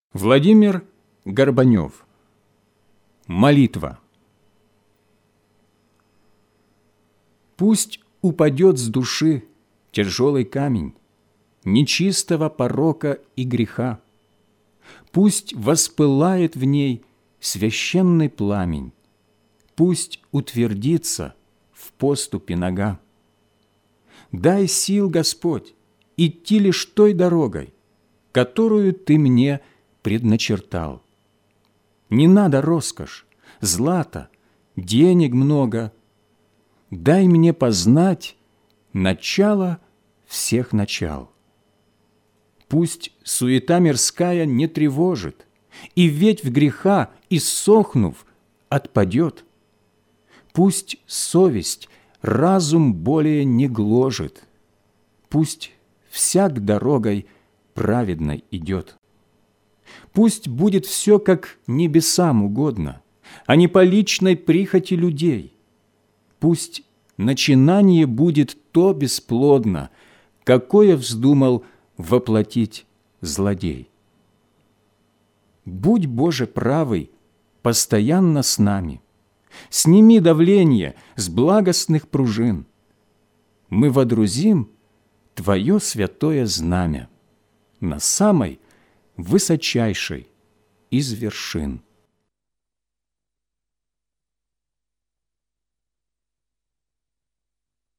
Владимир Горбанев. Молитва. Пусть упадет с души тяжелый камень нечистого порока и греха. Пусть воспылает в ней священный пламень, пусть утвердится в поступе нога. Дай сил, Господь, идти лишь той дорогой, которую Ты мне предначертал. Не надо роскошь, злата, денег много. Дай мне познать начало всех начал. Пусть суета мирская не тревожит, и ветвь греха, иссохнув, отпадет. Пусть совесть разум более не гложет, пусть всяк дорогой праведной идет. Пусть будет все, как небесам угодно, а не по личной прихоти людей. Пусть начинание будет то бесплодно, какое вздумал воплотить злодей. Будь, Боже, правый, постоянно с нами. Сними давление с благостных пружин. Мы водрузим Твое святое знамя на самой высочайшей из вершин.